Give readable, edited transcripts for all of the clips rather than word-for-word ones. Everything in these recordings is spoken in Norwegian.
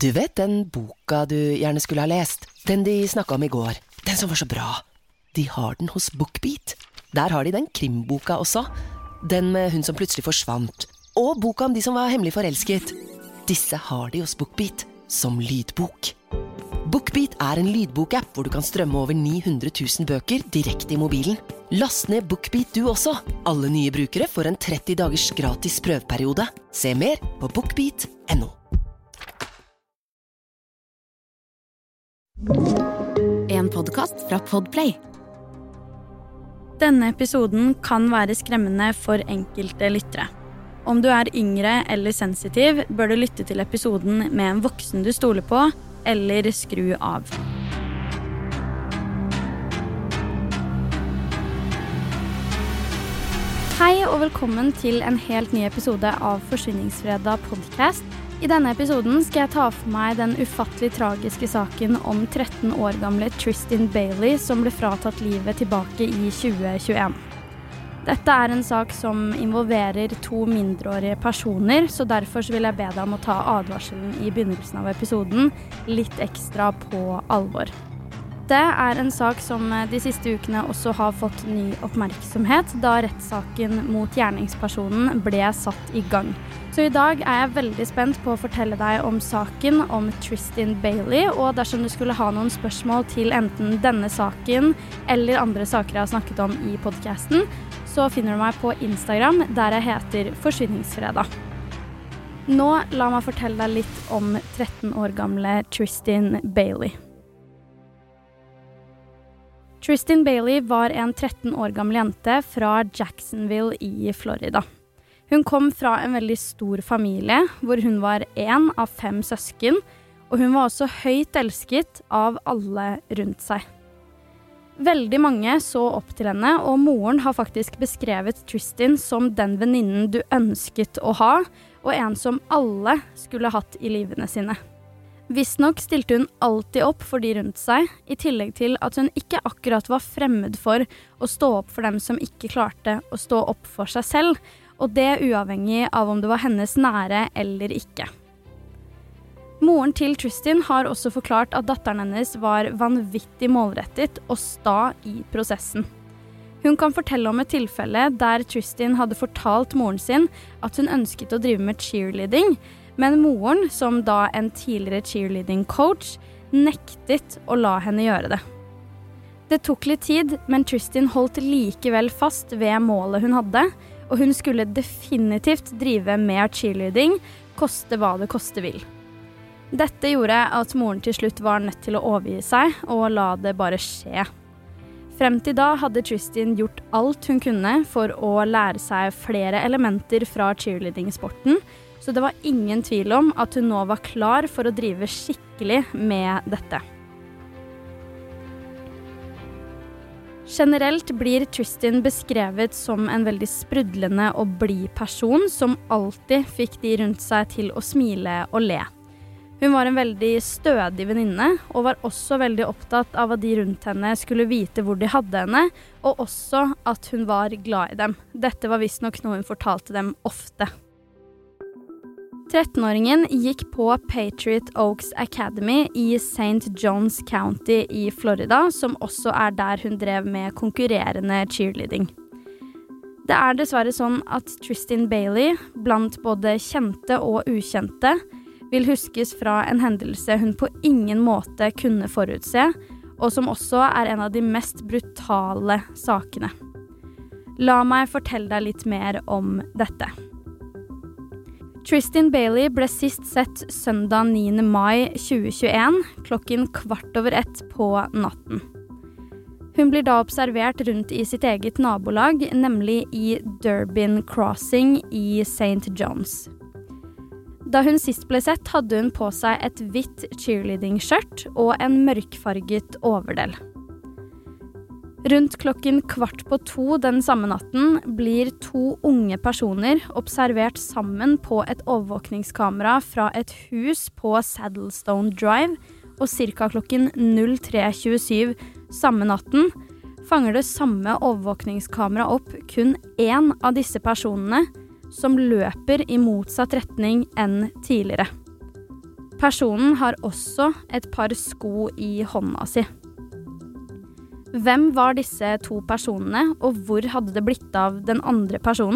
Du vet den boka du gjerne skulle ha lest? Den de snakket om i går. Den som var så bra. De har den hos BookBeat. Der har de den krimboka også. Den med hun som plutselig forsvant. Og boka om de som var hemmelig forelsket. Disse har de hos BookBeat som lydbok. BookBeat er en lydbokapp hvor du kan strømme over 900 000 bøker direkte i mobilen. Last ned BookBeat du også. Alle nye brukere får en 30 dagers gratis prøveperiode. Se mer på bookbeat.no. En podcast fra Podplay. Denne episoden kan være skremmende for enkelte lyttere. Om du er yngre eller sensitiv, bør du lytte til episoden med en voksen du stoler på, eller skru av. Hei og velkommen til en helt ny episode av Forsvinningsfredag podcast. I denne episoden skal jeg ta for meg den ufattelig tragiske saken om 13 år gamle Tristan Bailey som ble fratatt livet tilbake i 2021. Dette er en sak som involverer 2 mindreårige personer, så derfor vil jeg be deg om å ta advarselen i begynnelsen av episoden litt ekstra på alvor. Det er en sak som de siste ukene også har fått ny oppmerksomhet, da rettssaken mot gjerningspersonen ble satt i gang. Så i dag er jeg veldig spent på å fortelle deg om saken om Tristan Bailey, og dersom du skulle ha noen spørsmål til enten denne saken eller andre saker jeg har snakket om i podcasten, så finner du meg på Instagram, der jeg heter Forsvinningsfredag. Nå la meg fortelle deg litt om 13 år gamle Tristan Bailey. Tristan Bailey var en 13 år gammel jente fra Jacksonville i Florida. Hun kom fra en veldig stor familie, hvor hun var en av 5 søsken, og hun var også høyt elsket av alle rundt seg. Veldig mange så opp til henne, og moren har faktisk beskrevet Tristan som den venninnen du ønsket å ha, og en som alle skulle hatt i livene sine. Visstnok stilte hun alltid opp for de rundt seg, i tillegg til at hun ikke akkurat var fremmed for å stå opp for dem som ikke klarte å stå opp for seg selv, og det uavhengig av om det var hennes nære eller ikke. Moren til Tristan har også forklart at datteren hennes var vanvittig målrettet og sta i prosessen. Hun kan fortelle om et tilfelle der Tristan hadde fortalt moren sin at hun ønsket å drive med cheerleading, men moren, som da en tidligere cheerleading-coach, nektet å la henne gjøre det. Det tok litt tid, men Tristan holdt likevel fast ved målet hun hadde, og hun skulle definitivt drive med cheerleading, koste hva det koste vil. Dette gjorde at moren til slutt var nødt til å overgi seg, og la det bare skje. Frem til da hadde Tristan gjort alt hun kunne for å lære seg flere elementer fra cheerleading-sporten, så det var ingen tvil om at hun nå var klar for å drive skikkelig med dette. Generelt blir Tristan beskrevet som en veldig sprudlende og blid person som alltid fikk de rundt seg til å smile og le. Hun var en veldig stødig venninne, og var også veldig opptatt av at de rundt henne skulle vite hvor de hadde henne, og også at hun var glad i dem. Dette var visstnok noe hun fortalte dem ofte. 13-åringen gikk på Patriot Oaks Academy i St. Johns County i Florida, som også er der hun drev med konkurrerende cheerleading. Det er dessverre sånn at Tristan Bailey, blant både kjente og ukjente, vil huskes fra en hendelse hun på ingen måte kunne forutse, og som også er en av de mest brutale sakene. La meg fortelle deg litt mer om dette. Tristan Bailey ble sist sett søndag 9. mai 2021, klokken 1:15 på natten. Hun blir da observert rundt i sitt eget nabolag, nemlig i Durbin Crossing i St. John's. Da hun sist ble sett, hadde hun på seg et hvitt cheerleading-skjørt og en mørkfarget overdel. Rundt klokken 1:15 den samme natten blir 2 unge personer observert sammen på et overvåkningskamera fra et hus på Saddlestone Drive, og cirka klokken 03:27 samme natten fanger det samme overvåkningskamera opp kun en av disse personene som løper i motsatt retning enn tidligere. Personen har også et par sko i hånda si. Hvem var disse to personene, og hvor hadde det blitt av den andre personen?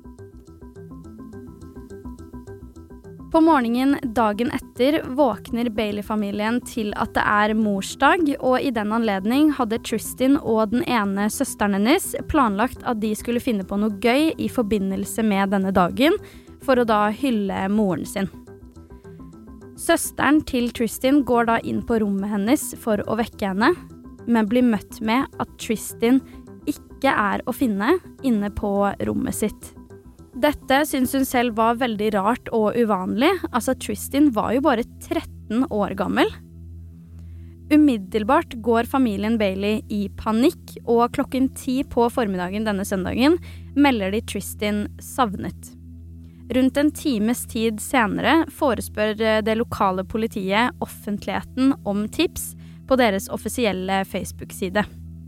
På morgenen dagen etter våkner Bailey-familien til at det morsdag, og i den anledning hadde Tristan og den ene søsteren hennes planlagt at de skulle finne på noe gøy i forbindelse med denne dagen, for å da hylle moren sin. Søsteren til Tristan går da inn på rommet hennes for å vekke henne, men blir møtt med at Tristan ikke å finne inne på rommet sitt. Dette synes hun selv var veldig rart og uvanlig, altså Tristan var jo bare 13 år gammel. Umiddelbart går familien Bailey i panikk, og 10:00 på formiddagen denne søndagen melder de Tristan savnet. Rundt en times tid senere forespør det lokale politiet offentligheten om tips på deres offisielle Facebook-side.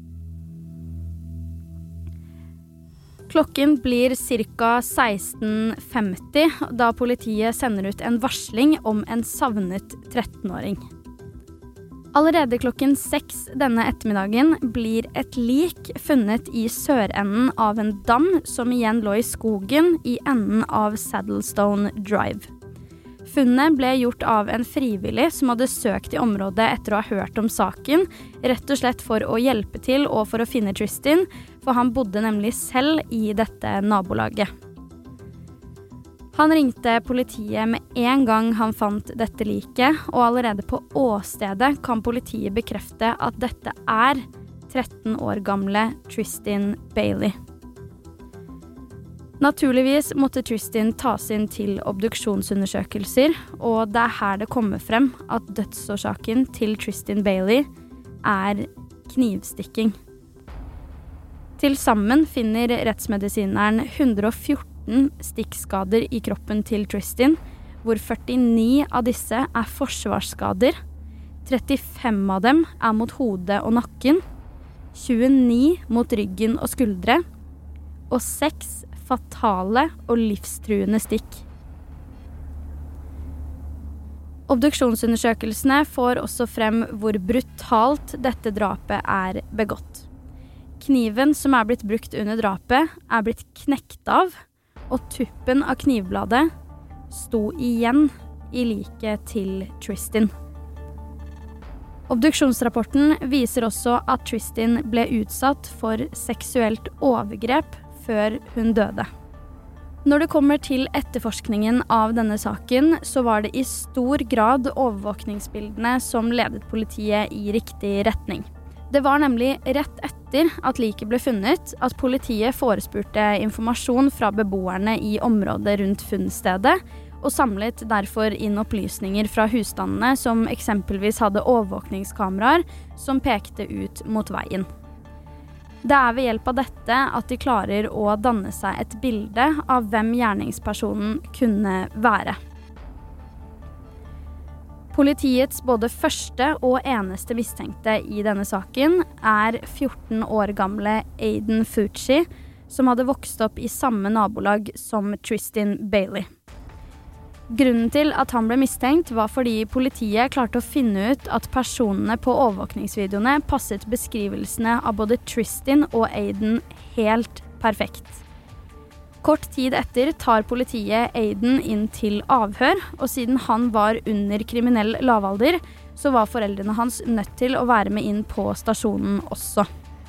Klokken blir ca. 16:50 da politiet sender ut en varsling om en savnet 13-åring. Allerede 6:00 denne ettermiddagen blir et lik funnet i sørenden av en dam som igjen lå i skogen i enden av Saddlestone Drive. Funnet ble gjort av en frivillig som hadde søkt i området etter å ha hørt om saken, rett og slett for å hjelpe til og for å finne Tristan, for han bodde nemlig selv i dette nabolaget. Han ringte politiet med en gang han fant dette liket, og allerede på åstedet kan politiet bekrefte at dette 13 år gamle Tristan Bailey. Naturligvis måtte Tristan tas inn til obduksjonsundersøkelser, og det her det kommer frem at dødsårsaken til Tristan Bailey knivstikking. Til sammen finner rettsmedisineren 114 stikkskader i kroppen til Tristan, hvor 49 av disse forsvarsskader, 35 av dem mot hodet og nakken, 29 mot ryggen og skuldre, og 6 fatale og livstruende stikk. Obduksjonsundersøkelsene får også frem hvor brutalt dette drapet begått. Kniven som blitt brukt under drapet blitt knekt av, og tuppen av knivbladet sto igjen i liket til Tristan. Obduksjonsrapporten viser også at Tristan ble utsatt for seksuelt overgrep før hun døde. Når det kommer til etterforskningen av denne saken, så var det i stor grad overvåkningsbildene som ledet politiet i riktig retning. Det var nemlig rett etter at liket ble funnet at politiet forespurte informasjon fra beboerne i området rundt funnstedet, og samlet derfor inn opplysninger fra husstandene som eksempelvis hadde overvåkningskameraer som pekte ut mot veien. Det ved hjelp av dette at de klarer å danne seg et bilde av hvem gjerningspersonen kunne være. Politiets både første og eneste mistenkte i denne saken 14 år gamle Aiden Fucci, som hadde vokst opp i samme nabolag som Tristan Bailey. Grunnen til at han ble mistenkt var fordi politiet klarte å finne ut at personene på overvåkningsvideoene passet beskrivelsene av både Tristan og Aiden helt perfekt. Kort tid etter tar politiet Aiden inn til avhør, og siden han var under kriminell lavalder, så var foreldrene hans nødt til å være med inn på stasjonen også.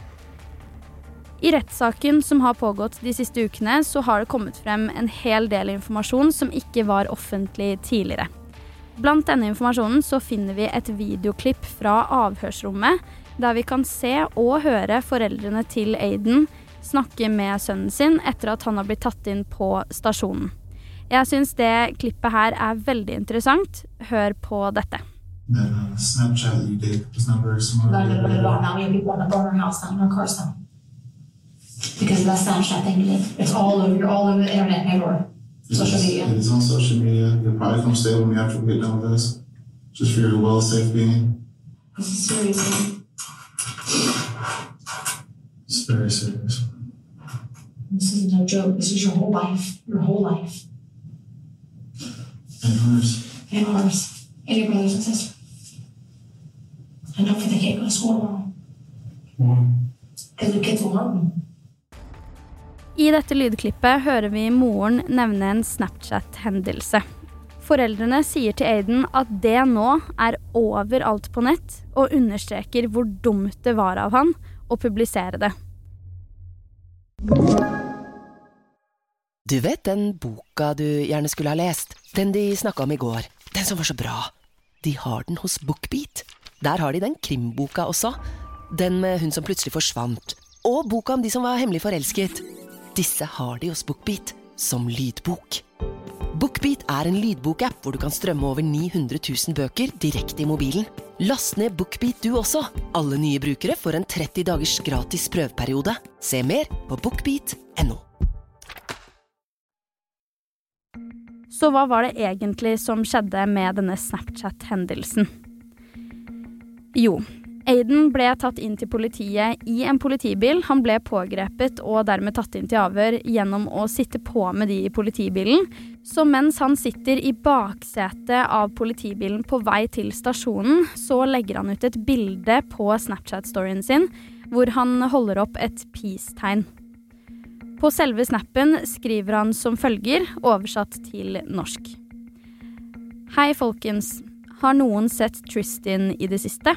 I rettssaken som har pågått de siste ukene, så har det kommet frem en hel del informasjon som ikke var offentlig tidligere. Blant denne informasjonen så finner vi et videoklipp fra avhørsrommet, der vi kan se og høre foreldrene til Aiden snakke med sønnen sin etter at han har blitt tatt inn på stasjonen. Jeg synes det klippet her veldig interessant. Hør på dette. That Snapchat that you did was not very smart. No. Now we have people in the burner house now, in our cars now. Because of that Snapchat thing you did. It's all over the internet, everywhere. Social media. It is on social media. You'll probably come stay with me after we get done with this. Just for your well-safe being. This is serious, man. It's very serious. This is no joke. This is your whole life. Your whole life. And hers. And ours. and your brothers and sisters. And don't forget the kid go to school tomorrow. Because the kids will hurt me. I dette lydklippet hører vi moren nevne en Snapchat-hendelse. Foreldrene sier til Aiden at det nå overalt på nett, og understreker hvor dumt det var av han å publisere det. Du vet den boka du gjerne skulle ha lest? Den de snakket om I går. Den som var så bra. De har den hos BookBeat. Der har de den krimboka også. Den med hun som plutselig forsvant. Og boka om de som var hemmelig forelsket. Disse har de hos BookBeat som lydbok. BookBeat en lydbokapp hvor du kan strømme over 900 000 bøker direkte I mobilen. Last ned BookBeat du også. Alle nye brukere får en 30 dagers gratis prøveperiode. Se mer på bookbeat.no. Så hva var det egentlig som skjedde med denne Snapchat-hendelsen? Jo, Aiden ble tatt inn til politiet I en politibil. Han ble pågrepet og dermed tatt inn til avhør gjennom å sitte på med de I politibilen. Så mens han sitter I baksetet av politibilen på vei til stasjonen, så legger han ut et bilde på Snapchat-storyen sin, hvor han holder opp et peace-tegn. På selve snappen skriver han som følger, oversatt til norsk. Hei folkens, har noen sett Tristan I det siste?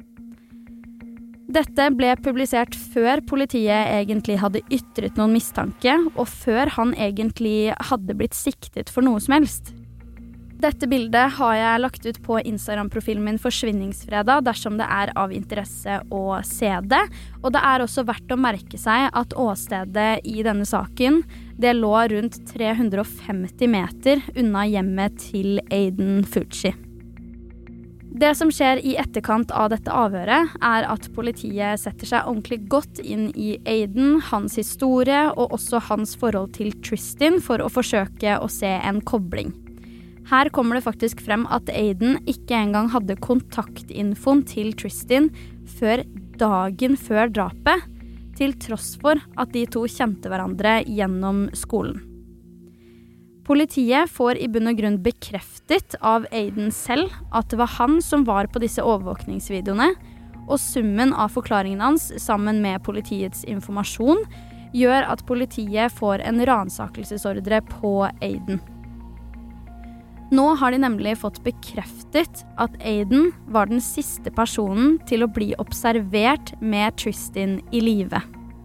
Dette ble publisert før politiet egentlig hadde ytret noen mistanke, og før han egentlig hadde blitt siktet for noe som helst. Dette bildet har jeg lagt ut på Instagram-profilen min Forsvinningsfredag dersom det av interesse å se det, og det også verdt å merke seg at åstedet I denne saken, det lå rundt 350 meter unna hjemmet til Aiden Fucci. Det som skjer I etterkant av dette avhøret at politiet setter seg ordentlig godt inn I Aiden, hans historie og også hans forhold til Tristan for å forsøke å se en kobling. Her kommer det faktisk frem at Aiden ikke engang hadde kontaktinfoen til Tristan før dagen før drapet, til tross for at de to kjente hverandre gjennom skolen. Politiet får I bunn og grunn bekreftet av Aiden selv at det var han som var på disse overvåkningsvideoene, og summen av forklaringen hans sammen med politiets informasjon gjør at politiet får en ransakelsesordre på Aiden. Nå har de nemlig fått bekreftet at Aiden var den siste personen til å bli observert med Tristan I live.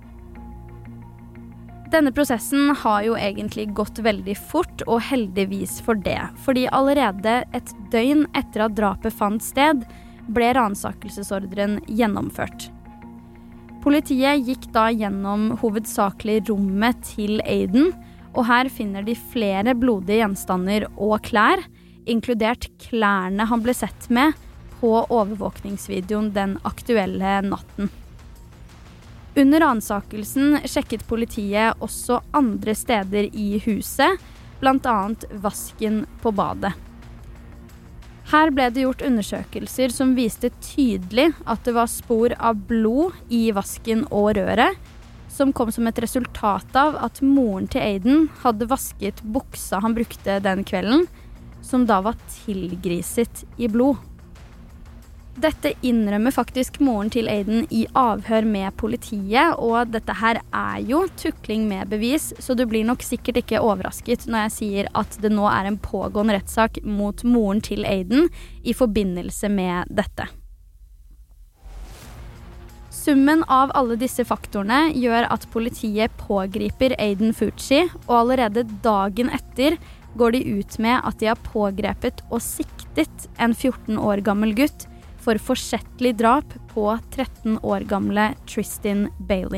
Denne prosessen har jo egentlig gått veldig fort, og heldigvis for det, fordi allerede et døgn etter at drapet fant sted, ble ransakelsesordren gjennomført. Politiet gikk da gjennom hovedsakelig rommet til Aiden, og her finner de flere blodige gjenstander og klær, inkludert klærne han ble sett med på overvåkningsvideoen den aktuelle natten. Under ransakelsen sjekket politiet også andre steder I huset, blant annet vasken på badet. Her ble det gjort undersøkelser som viste tydelig at det var spor av blod I vasken og røret, som kom som et resultat av at moren til Aiden hadde vasket buksa han brukte den kvelden, som da var tilgriset I blod. Dette innrømmer faktisk moren til Aiden I avhør med politiet, og dette her jo tukling med bevis, så du blir nok sikkert ikke overrasket når jeg sier at det nå en pågående rettssak mot moren til Aiden I forbindelse med dette. Summen av alle disse faktorene gjør at politiet pågriper Aiden Fucci, og allerede dagen etter går de ut med at de har pågrepet og siktet en 14 år gammel gutt for forsettlig drap på 13 år gamle Tristan Bailey.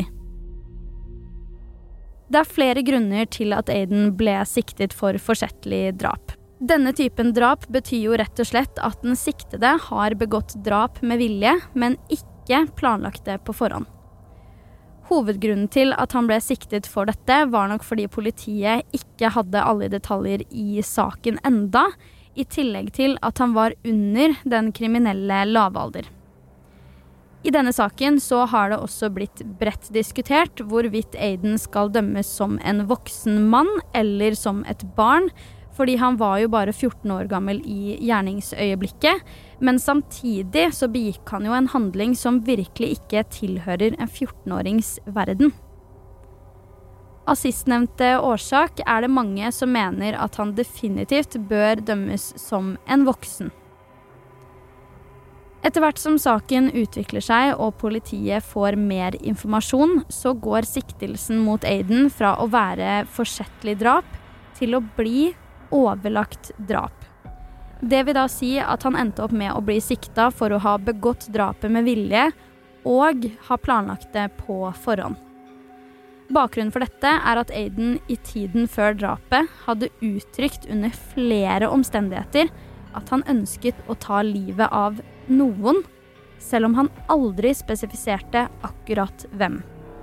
Det flere grunner til at Aiden ble siktet for forsettlig drap. Denne typen drap betyr jo rett og slett at den siktede har begått drap med vilje, men ikke planlagt det på forhånd. Hovedgrunnen til at han ble siktet for dette var nok fordi politiet ikke hadde alle detaljer I saken enda, I tillegg til at han var under den kriminelle lavalder. I denne saken så har det også blitt bredt diskutert hvorvidt Aiden skal dømmes som en voksen mann eller som et barn, fordi han var jo bare 14 år gammel i gjerningsøyeblikket, men samtidig så begikk han jo en handling som virkelig ikke tilhører en 14-årings verden. Av sistnevnte årsak det mange som mener at han definitivt bør dømmes som en voksen. Etter hvert som saken utvikler seg og politiet får mer informasjon, så går siktelsen mot Aiden fra å være forsettlig drap til å bli overlagt drap. Det vil da si at han endte opp med å bli siktet for å ha begått drapet med vilje og ha planlagt det på forhånd. Bakgrunnen for dette at Aiden i tiden før drapet hadde uttrykt under flere omstendigheter at han ønsket å ta livet av noen, selv om han aldri spesifiserte akkurat hvem.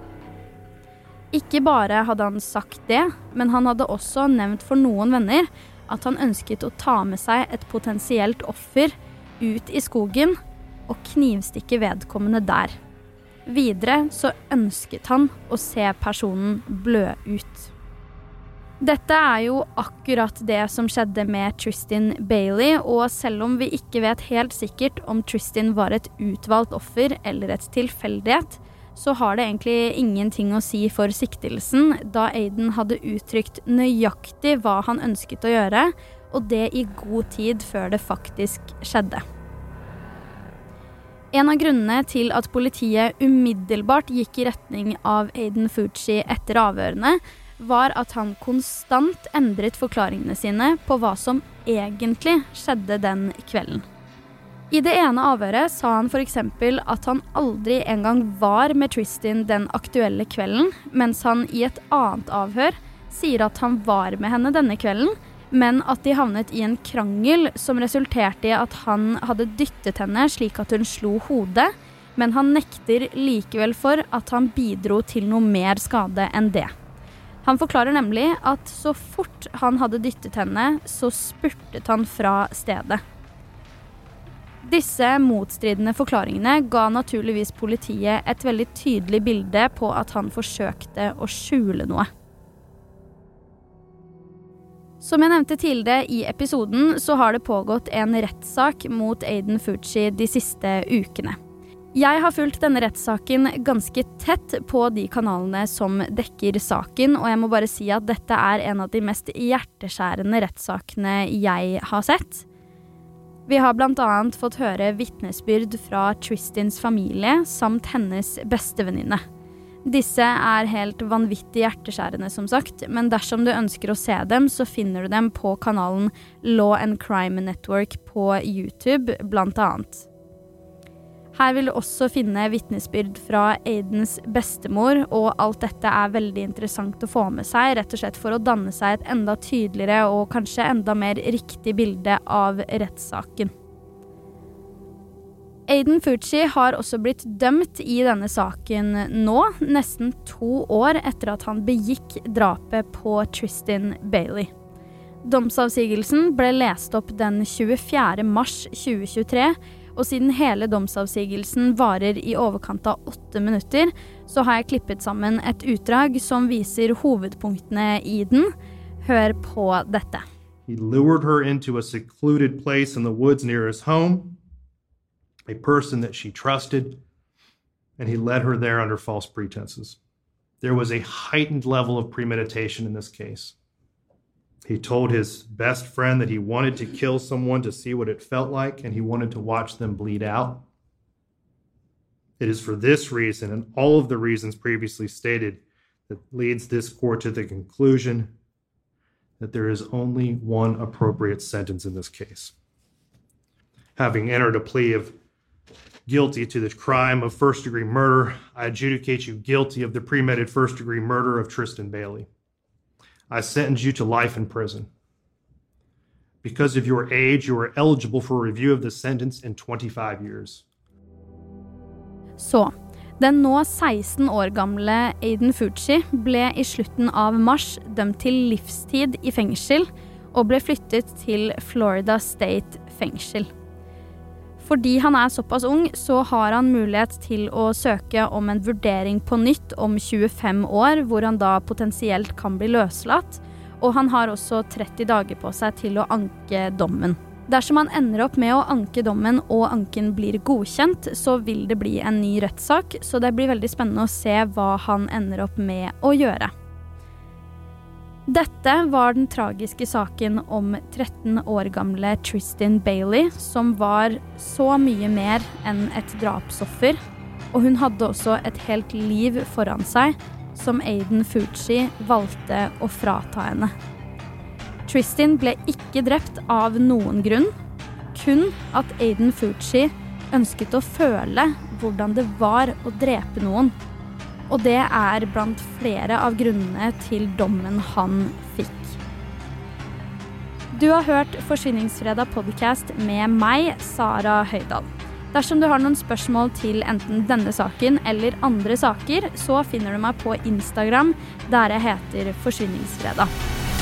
Ikke bare hadde han sagt det, men han hadde også nevnt for noen venner at han ønsket å ta med seg et potensielt offer ut i skogen og knivstikke vedkommende der. Videre så ønsket han å se personen blø ut. Dette jo akkurat det som skjedde med Tristan Bailey, og selv om vi ikke vet helt sikkert om Tristan var et utvalgt offer eller et tilfeldighet, så har det egentlig ingenting å si for siktelsen, da Aiden hadde uttrykt nøyaktig hva han ønsket å gjøre, og det i god tid før det faktisk skjedde. En av grunnene til at politiet umiddelbart gikk i retning av Aiden Fucci etter avhørene, var at han konstant endret forklaringene sine på hva som egentlig skjedde den kvelden. I det ene avhøret sa han for eksempel at han aldri engang var med Tristan den aktuelle kvelden, mens han i et annet avhør sier at han var med henne denne kvelden, men at de havnet i en krangel som resulterte i at han hadde dyttet henne slik at hun slo hodet, men han nekter likevel for at han bidro til noe mer skade enn det. Han forklarer nemlig at så fort han hadde dyttet henne, så spurtet han fra stedet. Disse motstridende forklaringene ga naturligvis politiet et veldig tydelig bilde på at han forsøkte å skjule noe. Som jeg nevnte tidligere i episoden, så har det pågått en rettssak mot Aiden Fucci de siste ukene. Jeg har fulgt denne rettssaken ganske tett på de kanalene som dekker saken, og jeg må bare si at dette en av de mest hjerteskjærende rettssakene jeg har sett. Vi har blant annet fått høre vitnesbyrd fra Tristans familie samt hennes bestevenninne. Disse helt vanvittig hjerteskjærende som sagt, men dersom du ønsker å se dem, så finner du dem på kanalen Law and Crime Network på YouTube, blant annet. Her vil du også finne vitnesbyrd fra Aidens bestemor, og alt dette veldig interessant å få med seg, rett og slett for å danne seg et enda tydeligere og kanskje enda mer riktig bilde av rettssaken. Aiden Fucci har også blitt dømt i denne saken nå, nesten 2 år etter at han begikk drapet på Tristan Bailey. Domsavsigelsen ble lest opp den 24. mars 2023, og siden hele domsavsigelsen varer i overkant av 8 minutter, så har jeg klippet sammen et utdrag som viser hovedpunktene i den. Hør på dette. He lured her into a secluded place in the woods near his home, a person that she trusted, and he led her there under false pretenses. There was a heightened level of premeditation in this case. He told his best friend that he wanted to kill someone to see what it felt like, and he wanted to watch them bleed out. It is for this reason, and all of the reasons previously stated, that leads this court to the conclusion that there is only one appropriate sentence in this case. Having entered a plea of guilty to the crime of first-degree murder, I adjudicate you guilty of the premeditated first-degree murder of Tristan Bailey. I sentence you to life in prison. Because of your age, you are eligible for a review of the sentence in 25 years. Så, den nå 16 år gamle Aiden Fucci ble i slutten av mars dømt til livstid i fengsel og ble flyttet til Florida State fengsel. Fordi han såpass ung, så har han mulighet til å søke om en vurdering på nytt om 25 år, hvor han da potensielt kan bli løslatt. og han har også 30 dager på seg til å anke dommen. Dersom han ender opp med å anke dommen og anken blir godkjent, så vil det bli en ny rettssak, så det blir veldig spennende å se hva han ender opp med å gjøre. Dette var den tragiske saken om 13 år gamle Tristan Bailey, som var så mye mer enn et drapsoffer, og hun hadde også et helt liv foran seg, som Aiden Fucci valgte å frata henne. Tristan ble ikke drept av noen grunn, kun at Aiden Fucci ønsket å føle hvordan det var å drepe noen. Og det er blant flere av grunnene til dommen han fikk. Du har hørt Forsvinningsfredag podcast med meg, Sara Høydal. Dersom du har noen spørsmål til enten denne saken eller andre saker, så finner du meg på Instagram, der jeg heter Forsvinningsfredag.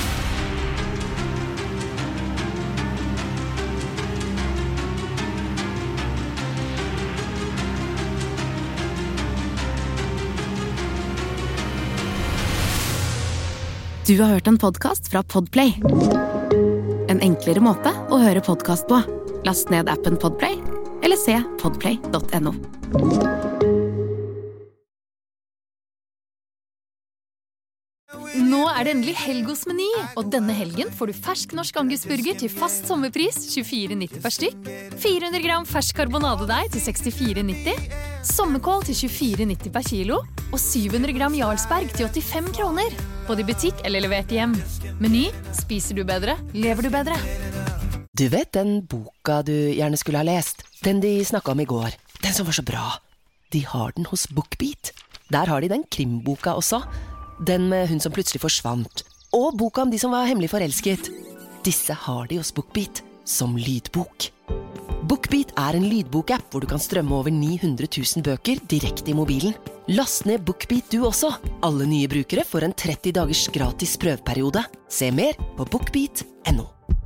Du har hørt en podcast fra Podplay. En enklere måte å høre podcast på. Last ned appen Podplay, eller se podplay.no. Nå er det endelig helg hos Meny, og denne helgen får du fersk norsk angusburger til fast sommerpris 24,90 per stykk, 400 gram fersk karbonadedeig til 64,90, sommerkål til 24,90 per kilo, og 700 gram Jarlsberg til 85 kroner. Både i butikk eller levert hjem. Meny, spiser du bedre, lever du bedre. Du vet den boka du gjerne skulle ha lest? Den de snakket om i går. Den som var så bra. De har den hos BookBeat. Der har de den krimboka også. Den med hun som plutselig forsvant. Og boka om de som var hemmelig forelsket. Disse har de hos BookBeat som lydbok. BookBeat er en lydbokapp hvor du kan strømme over 900 000 bøker direkte i mobilen. Last ned BookBeat du også. Alle nye brukere får en 30 dagers gratis prøveperiode. Se mer på bookbeat.no.